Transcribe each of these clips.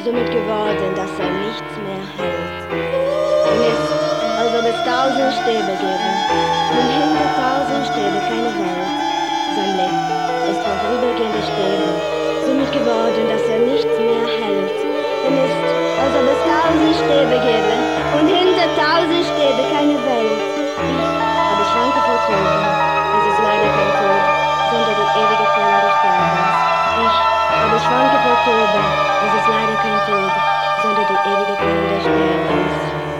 somit geworden, dass er nichts mehr hält. Ihm ist, als ob es 1000 Stäbe gäbe, und hinter 1000 Stäbe keine Welt. Sein Blick ist von vorübergehenden Stäben, somit geworden, dass er nichts mehr hält. Ihm ist, als ob es 1000 Stäbe gäbe, und hinter 1000 Stäbe keine Welt. Ich aber schwanke vor Toten, es ist leider kein Tod, sondern die ewige Quelle des Sterbens. Ich aber schwanke vor Toten, es ist leider kein Tod, sondern die ewige Quelle des Sterbens.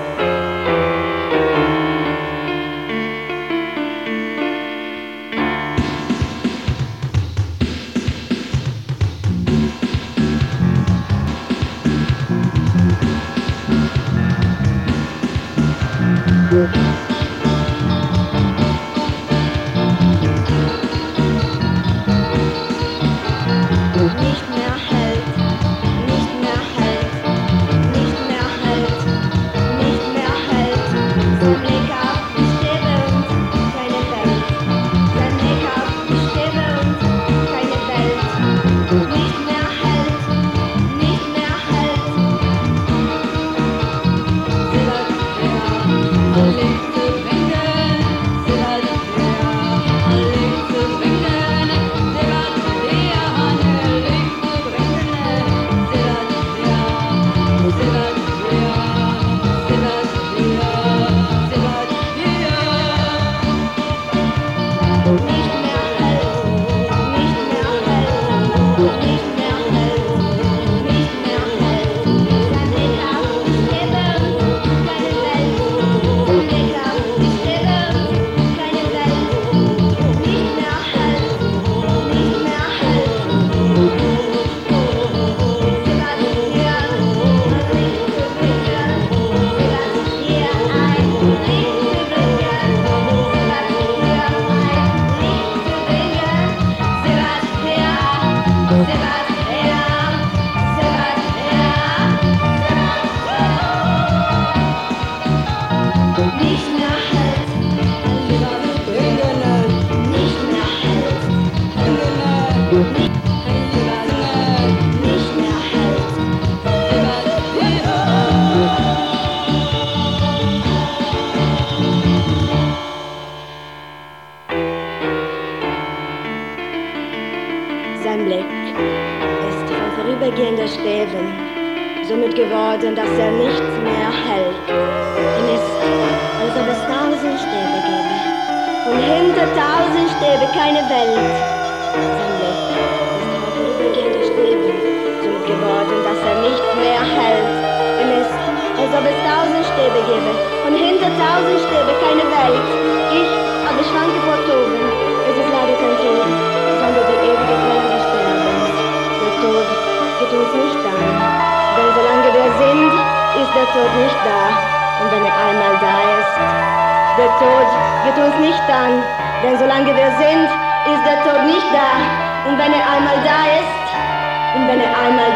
Nicht mehr hält, nicht mehr hält, nicht mehr hält, nicht mehr hält. Sein Blick auf die Stäbe und keine Welt. Sein Blick auf die Stäbe und keine Welt. Nicht mehr hält, nicht mehr hält. Sie wird alle zu bringen, sie wird alle zu bringen, sie wird Sein Blick ist von vorübergehender Stäben, somit geworden, dass er nichts mehr hält. Ihm ist, als ob es 1000 Stäbe gäbe, und hinter 1000 Stäbe keine Welt. Sein Blick ist von vorübergehender Stäben, somit geworden, dass er nichts mehr hält. Ihm ist, als ob es 1000 Stäbe gäbe, und hinter 1000 Stäbe keine Welt. Ich aber schwanke vor Toben, es ist leider kein Tod, sondern die ewige Quelle des Sterbens. Der Tod geht uns nicht an, denn solange wir sind, ist der Tod nicht da. Und wenn er einmal da ist, der Tod geht uns nicht an, denn solange wir sind, ist der Tod nicht da. Und wenn er einmal da ist, und wenn er einmal